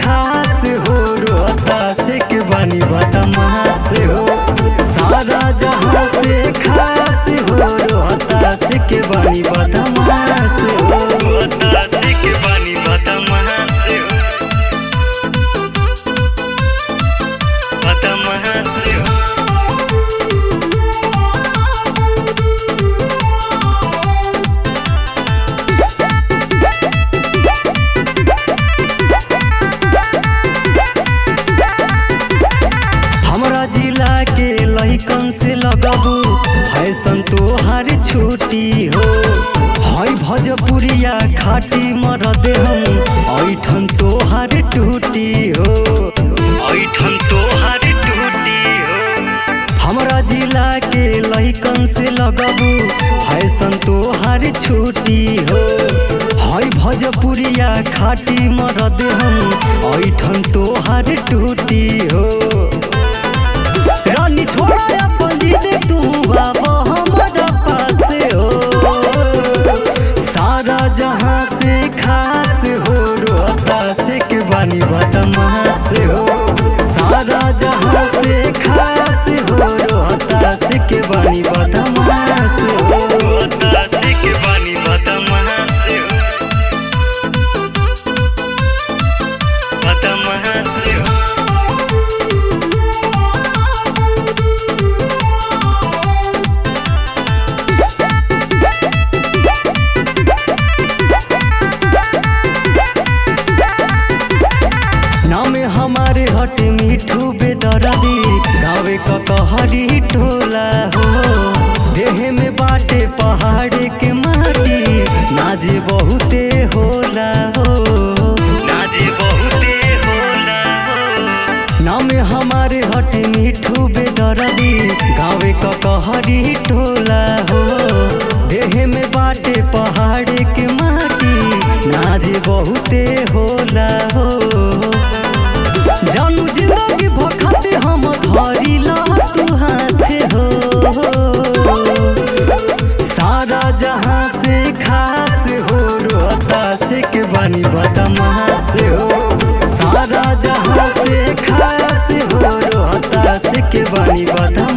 खास हो, रोहतास के बानी बदमाश हो। सारा जहां से खास हो, रोहतास के बानी बदमाश हो, रोहतास के बानी बदमाश हो, बदमाश हो। हमरा जिला के लइकन से लगबू फैशन तोहार छुट्टी हो। हई भोजपुरिया खाटी मरद हम ऐठन तोहार टूटी हो, ऐठन तोहार टूटी हो। हमरा जिला के लइकन से लगबू फैशन तोहार छुट्टी हो। हई भोजपुरिया खाटी मरद हम ऐठन तोहार टूटी हो। रानी छोड़ा अपन जिद तू बाबा हमारा पास हो। सारा जहां से खास हो, रोहतास के बानी बदमाश हो। सारा जहां से खास हो, रोहतास के बानी बदमाश हो, रोहतास के बानी बदमाश हो, बदमाश हो। नाम हमारे हट मिठू बेदर्दी, गावे कहरी टोला हो। देह में बाटे पहाड़ के माटी, नाजे बहुते होला हो, नाजे बहुते होला हो। नाम हमारे हट मिठू बेदर्दी, गावे कहरी टोला हो। देह में बाटे पहाड़ के माटी, नाजे बहुते होला हो। जानू जिंदगी भखत हम धरी ला तू हाथ हो। सारा जहां से खास हो, रोहतास के बानी बदमाश हो। सारा जहां से खास हो, रोहतास के बानी बदमाश।